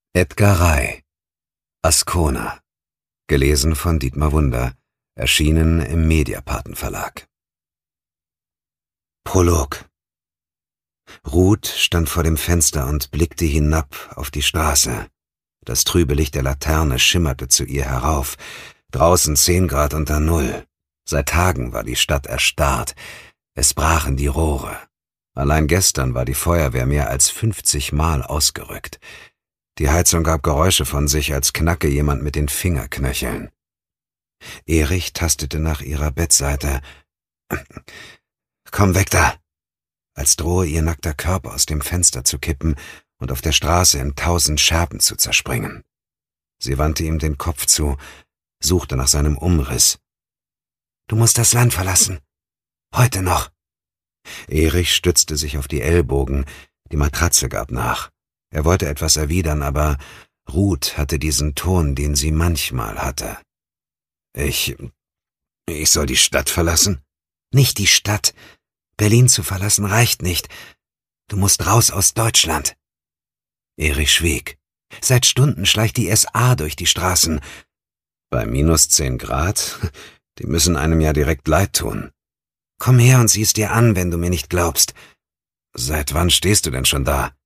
Edgar Ray, Ascona, gelesen von Dietmar Wunder, erschienen im Mediaparten Verlag. Prolog. Ruth stand vor dem Fenster und blickte hinab auf die Straße. Das trübe Licht der Laterne schimmerte zu ihr herauf. Draußen 10 Grad unter Null. Seit Tagen war die Stadt erstarrt. Es brachen die Rohre. Allein gestern war die Feuerwehr mehr als 50 Mal ausgerückt. Die Heizung gab Geräusche von sich, als knacke jemand mit den Fingerknöcheln. Erich tastete nach ihrer Bettseite. »Komm weg da!« als drohe ihr nackter Körper aus dem Fenster zu kippen und auf der Straße in 1000 Scherben zu zerspringen. Sie wandte ihm den Kopf zu, suchte nach seinem Umriss. »Du musst das Land verlassen. Heute noch.« Erich stützte sich auf die Ellbogen, die Matratze gab nach. Er wollte etwas erwidern, aber Ruth hatte diesen Ton, den sie manchmal hatte. Ich soll die Stadt verlassen?« »Nicht die Stadt. Berlin zu verlassen reicht nicht. Du musst raus aus Deutschland.« Erich schwieg. Seit Stunden schleicht die SA durch die Straßen. Bei minus 10 Grad? Die müssen einem ja direkt leid tun. »Komm her und sieh's dir an, wenn du mir nicht glaubst.« »Seit wann stehst du denn schon da?«